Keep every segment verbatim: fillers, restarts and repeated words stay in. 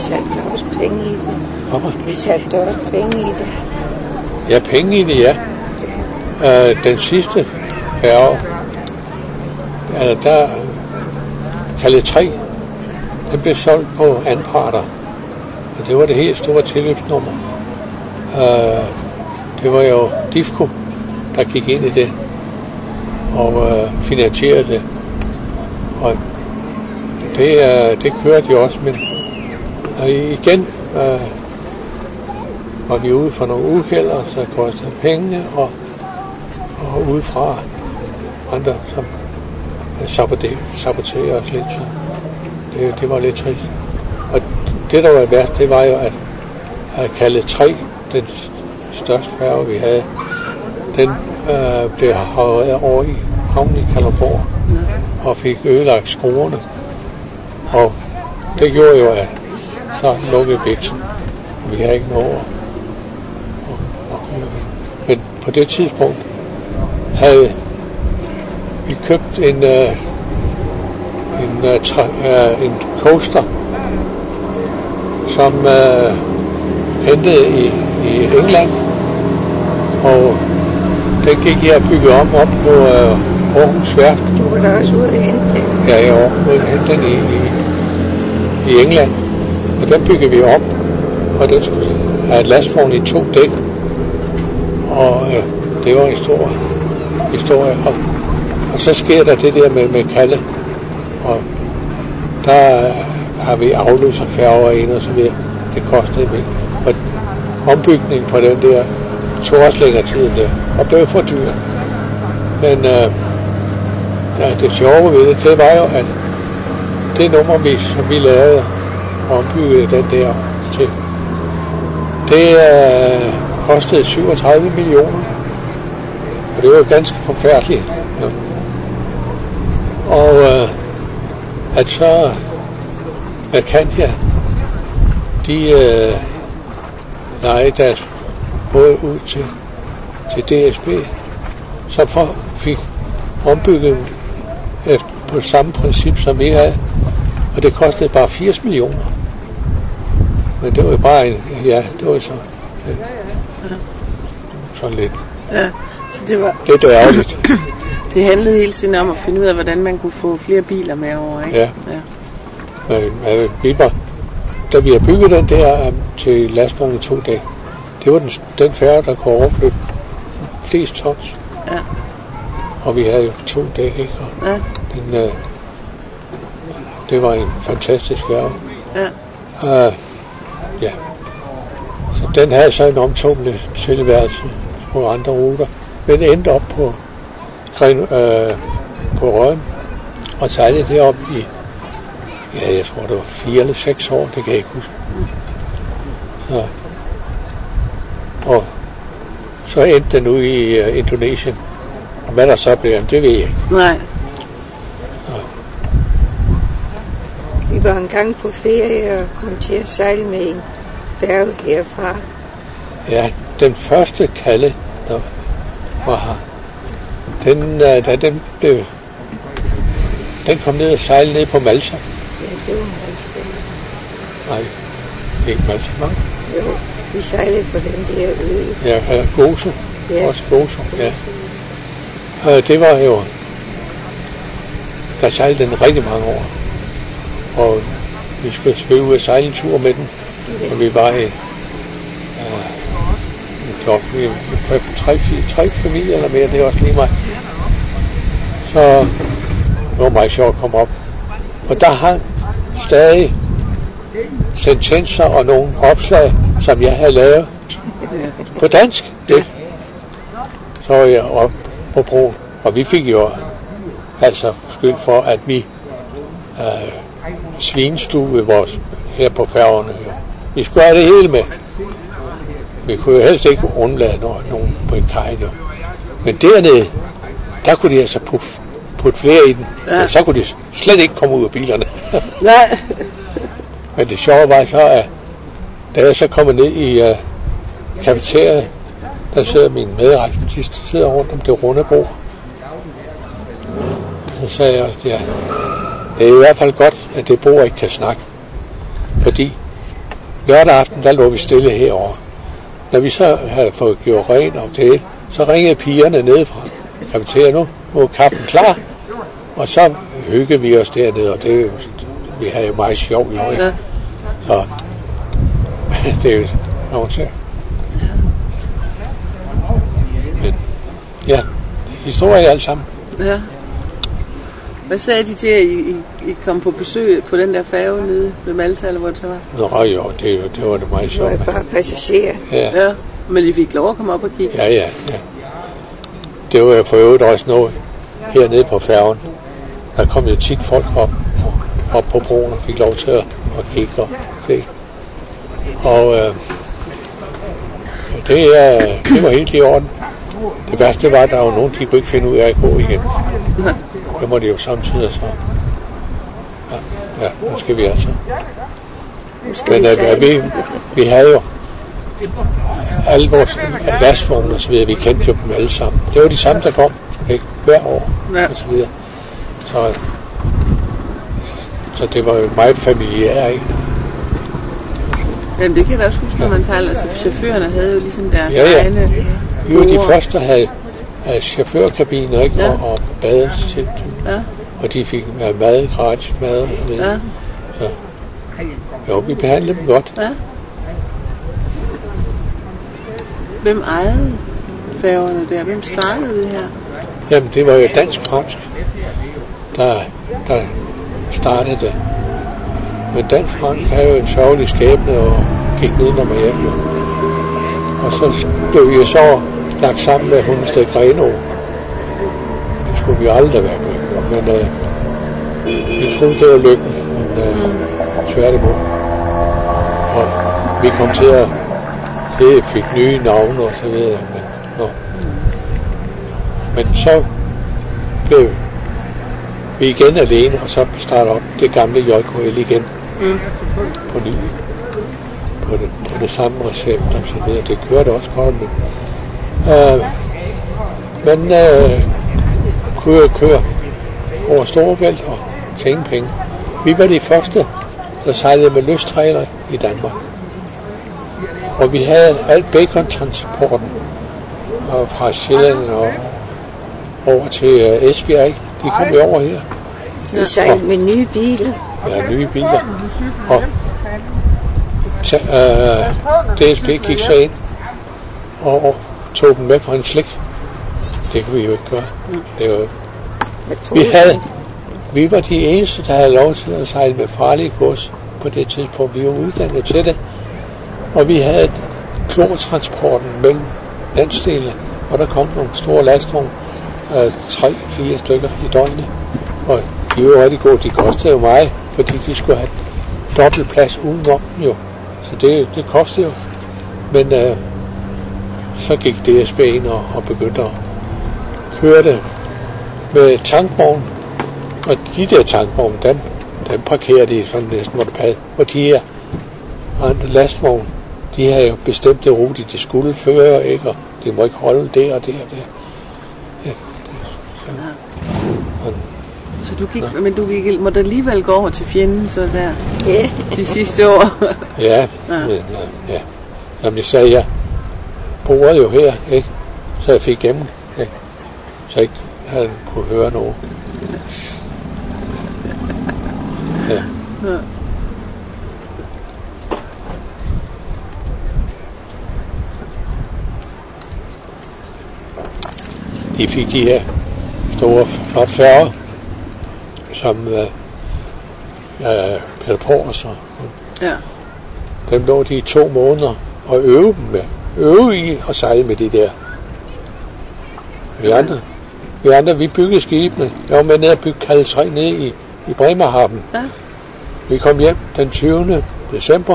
satte også penge i det. Hvorfor? Vi satte også penge i det. Ja, penge i det, ja. Øh, den sidste færge, altså der kaldet tre, den blev solgt på anparter. Og det var det helt store tilløbsnummer. Øh, det var jo DIFCO, der gik ind i det og øh, finansierede det. Og det, øh, det kørte jo også, men og igen øh, var vi ude for nogle uheld, og så kostede penge, og, og udefra andre, som saboterer, saboterer os lidt. Så det, det var lidt trist. Og det, der var værst, det var jo, at at kalde tre, den største færge, vi havde, den øh, blev havet over i havnen i Kalundborg og fik ødelagt skruerne. Og det gjorde jo, at så lukkede biksen. Vi havde ikke noget over. Men på det tidspunkt havde vi købt en, øh, en, øh, tra, øh, en coaster, som øh, hentede i, i England, og den gik jeg og byggede om op på øh, Aarhus Værft. Du var da også ude at hente den. Ja, jeg var ude at hente den i, i, i England, og den byggede vi op, og den skulle have et lastvogn i to dæk, og øh, det var en stor historie. Og, og så sker der det der med, med Kalle, og der øh, har vi afløserfærger ind og så videre. Det kostede mig. Og ombygningen på den der tog også længere tid end det, og blev for dyr. Men øh, ja, det sjove ved det, det var jo, at det nummer, vi, som vi lavede og ombyggede den der til, det øh, kostede syvogtredive millioner. Og det var jo ganske forfærdeligt. Ja. Og øh, at så Mercantia, de øh, lejede deres både ud til, til D S B, som for, fik ombygget efter, på samme princip, som vi havde, og det kostede bare firs millioner. Men det var jo bare en, ja, det var så ja, sådan lidt. Ja, så det var... Lidt ærgerligt. Det handlede hele tiden om at finde ud af, hvordan man kunne få flere biler med over, ikke? Ja. Ja. Men, men vi var, da vi har bygget den der um, til lastvogn i to dage, det var den, den færge, der kunne overflytte flest tons. Ja. Og vi havde jo to dage, ikke? Og ja. Den, uh, det var en fantastisk færge. Ja. Uh, ja. Så den havde så en omtumlet tilværelse på andre ruter, men endte op på uh, på Røden og sejlede derop i, ja, jeg tror det var fire eller seks år, det kan jeg ikke huske. Så, og så endte den ud i uh, Indonesien. Og hvad der så blev, det ved jeg ikke. Nej. Så. Vi var en gang på ferie og kom til at sejle med en færge herfra. Ja, den første Kalle, der var her, den, da den blev, den kom ned og sejlede ned på Malta. Ja, det var Malta. Nej, ikke Malta, nej. Jo, vi sejlede på den der ø. Ja, ja, Gozo. Ja. Også Gozo, ja. Og det var jo, der sejlede den rigtig mange år. Og vi skulle selvfølgelig ud og sejle en tur med den. Ja. Og vi var i uh, en klok, vi var tre, fire, tre familier eller mere, det er også lige mig. Så det var meget sjovt at komme op. Og der hang stadig sentenser og nogle opslag, som jeg havde lavet på dansk. Det. Så var jeg op på broen, og vi fik jo altså skyld for, at vi øh, svinstuede vores her på færgerne. Jo. Vi skulle have det hele med. Vi kunne jo helst ikke undlade nogen på en kaj. Jo. Men dernede, der kunne de altså putte, putte flere i den. Ja. Så kunne de slet ikke komme ud af bilerne. Nej. Men det sjove var så, at da jeg så kommer ned i uh, kafeteriet, der sidder min medrejsende, de sidder rundt om det runde bord. Så sagde jeg også, ja, det er i hvert fald godt, at det bord ikke kan snakke. Fordi lørdag aften, der lå vi stille herovre. Når vi så havde fået gjort rent og det, så ringede pigerne ned fra kafeteriet, nu, nu er kaffen klar. Og så hyggede vi os dernede, og det, vi havde jo meget sjov jo, ikke? Så det er jo nogen til. Men ja, historie alt sammen. Ja. Hvad sagde de til, at I, I, I kom på besøg på den der færge nede ved Malta, eller hvor det så var? Nå jo, det, det var det meget sjovt. Det var bare passagerer. Ja. Ja, men I fik lov at komme op og kigge? Ja, ja, ja. Det var jo for øvrigt også noget hernede på færgen. Der kom jo tit folk op, op på broen og fik lov til at, at kigge og se. Og øh, det, øh, det var helt i orden. Det værste var, at der var nogen, de kunne ikke finde ud af at gå igen. Det må de jo samtidig så. Ja, ja, nu skal vi altså. Men øh, vi, vi havde jo alle vores lastvogne og så videre, vi kendte jo dem alle sammen. Det var de samme, der kom, ikke? Hver år og så videre. Så, så det var jo meget familiært, ikke? Jamen det kan jeg også huske, når man taler. Altså chaufførerne havde jo ligesom deres ja, ja. egne... Vi var de første, der havde, havde chaufførkabiner, ikke? Ja. Og, og badestil. Ja. Og de fik mad, gratis mad og så videre. Ja. Så jo, vi behandlede dem godt. Ja. Hvem ejede færgerne der? Hvem startede det her? Jamen, det var jo dansk-fransk, der, der startede det. Men dansk-fransk havde jo en sørgelig skæbne og gik ned når man hjem. Og så blev vi så lagt sammen med Hundested Grenaa. Det skulle vi aldrig være med. Men øh, vi troede, det var lykken. Men øh, tværtimod. Og vi kom til at det fik nye navne og så videre. Men, nå. Men så blev vi igen alene, og så startede op det gamle J K L igen. Mm. På ny. På det, på det samme recept og så videre. Det kørte også godt, men øh, man øh, kunne køre over Storebælt og tjene penge. Vi var de første, der sejlede med løstræler i Danmark. Og vi havde alt bacon-transporten og fra Sjælland og over til uh, Esbjerg, ikke? De kom jo over her. Vi sejlede med nye biler. Ja, nye biler. Og ta, uh, D S B gik så ind og, og tog dem med på en slik. Det kunne vi jo ikke gøre. Det var, vi, havde, vi var de eneste, der havde lov til at sejle med farlige gods på det tidspunkt. Vi var uddannet til det. Og vi havde klortransporten mellem landsdelene, og der kom nogle store lastvogne, øh, tre, fire stykker i døgnet. Og de var rigtig gode, de kostede jo meget, fordi de skulle have dobbelt plads udenom jo. Så det, det kostede jo. Men øh, så gik D S B ind og, og begyndte at køre det med tankvogn. Og de der tankvogne, dem, dem parkerede de sådan næsten, hvor det passede. Og de her andre lastvogne, de havde jo bestemt det rute, de skulle føre, ikke? Og de må ikke holde der og der og der. Ja, så. Ja. Så du gik, ja. Men du gik, måtte alligevel gå over til fjenden, så der, ja. De sidste år. ja, ja. Men, ja, ja. Jamen, det sagde jeg, boede jo her, ikke? Så jeg fik gennem, ikke? Så jeg ikke havde kunne høre noget. Ja. Ja. De fik de her store flotte færger, som uh, uh, Peter Pors og ja. Dem lå de i to måneder og øve dem med. Øve i og sejle med de der. Vi andre, vi andre, vi byggede skibene. Jeg var med ned og bygge Kalle tre nede i, i Bremerhaven. Ja. Vi kom hjem den tyvende december,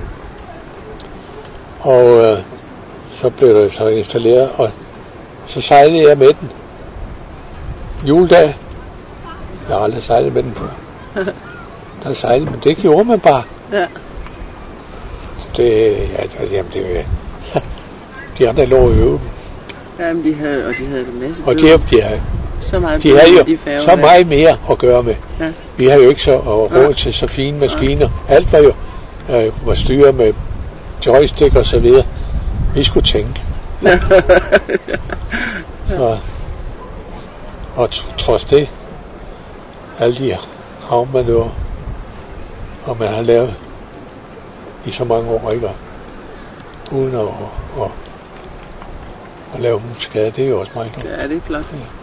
og uh, så blev det så installeret, og så sejlede jeg med den. Juledag. Jeg har aldrig sejlet med den før. Der sejlede, men det gjorde man bare. Ja. Det, ja, jamen det var de andre lå og øve. Jamen de havde, og de havde en masse og de, de, havde, så meget de havde jo de færger, så meget mere at gøre med. Ja. Vi havde jo ikke så råd ja. til så fine maskiner. Alt var jo øh, var styre med joystick og så videre. Vi skulle tænke. og, og trods det, alle de havmanøver, og man har lavet i så mange år, ikke? Uden at, at, at, at lave skade, det er jo også meget godt. Ja, det er flot. Ja.